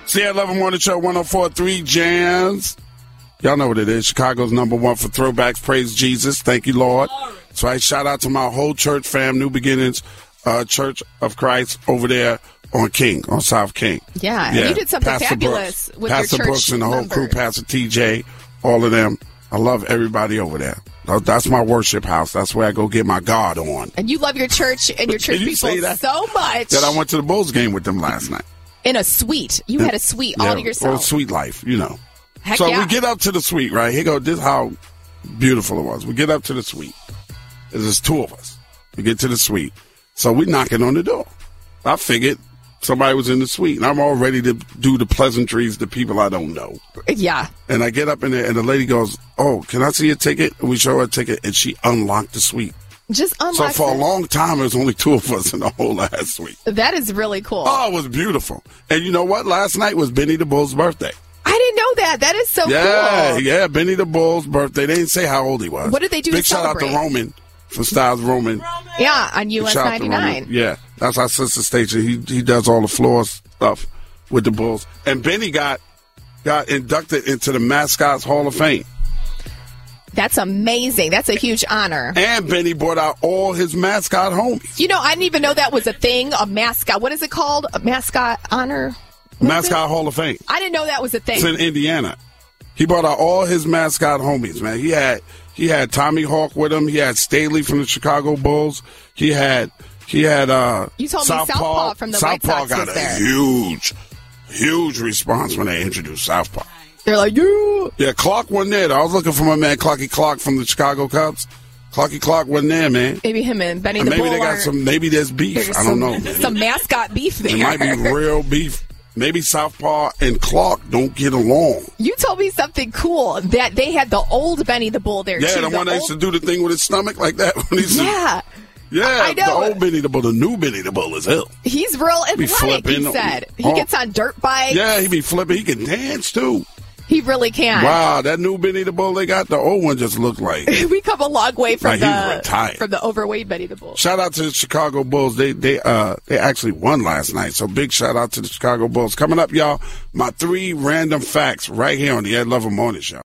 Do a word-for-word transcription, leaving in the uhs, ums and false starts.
See you at eleven Morning Show, one oh four point three Jams. Y'all know what it is. Chicago's number one for throwbacks. Praise Jesus. Thank you, Lord. So I shout out to my whole church fam, New Beginnings, uh, Church of Christ over there on King, on South King. Yeah, yeah. And you did something Pastor fabulous Brooks, with Pastor your church Brooks and the whole members. crew, Pastor T J, all of them. I love everybody over there. That's my worship house. That's where I go get my God on. And you love your church and your church you people so much. That I went to the Bulls game with them last night. In a suite. You had a suite yeah, all to yourself. Well, sweet life, you know. Heck so yeah. we get up to the suite, right? Here go. This is how beautiful it was. We get up to the suite. There's two of us. We get to the suite. So we knocking on the door. I figured somebody was in the suite, and I'm all ready to do the pleasantries to people I don't know. Yeah. And I get up in there, and the lady goes, "Oh, can I see a ticket?" And we show her a ticket, and she unlocked the suite. Just unlock So for it. a long time, there was only two of us in the whole last suite. That is really cool. Oh, it was beautiful. And you know what? Last night was Benny the Bull's birthday. I didn't know that. That is so yeah, cool. Yeah, Benny the Bull's birthday. They didn't say how old he was. What did they do Big to shout celebrate? out to Roman from Styles Roman. Yeah, on U S Shout out to ninety-nine. Roman. Yeah, that's our sister station. He he does all the floor stuff with the Bulls. And Benny got got inducted into the Mascots Hall of Fame. That's amazing. That's a huge honor. And Benny brought out all his mascot homies. You know, I didn't even know that was a thing, a mascot. What is it called? A mascot honor? What's Mascot it? Hall of Fame. I didn't know that was a thing. It's in Indiana. He brought out all his mascot homies, man. He had he had Tommy Hawk with him. He had Staley from the Chicago Bulls. He had he had uh You told me Southpaw. Southpaw from the White Southpaw Sox got was a there. huge, huge response when they introduced Southpaw. They're like, you. Yeah, Clark wasn't there. I was looking for my man Clarky Clark from the Chicago Cubs. Clarky Clark wasn't there, man. Maybe him and Benny And the maybe Bull they got aren't- some. Maybe there's beef. there's I don't some, know. Some mascot beef there. It might be real beef. Maybe Southpaw and Clark don't get along. You told me something cool that they had the old Benny the Bull there Yeah, too. the one that used to old... do the thing with his stomach like that. When he's Yeah. Yeah, I know. the old Benny the Bull, the new Benny the Bull is ill. He's real Be athletic, he flipping. said. He Oh. gets on dirt bikes. Yeah, he be flipping. He can dance too. He really can. Wow, that new Benny the Bull they got, the old one just looked like. We come a long way from Like he was the retired. from the overweight Benny the Bull. Shout out to the Chicago Bulls. They they uh they actually won last night. So big shout out to the Chicago Bulls. Coming up, y'all, my three random facts right here on the Ed Lover Morning Show.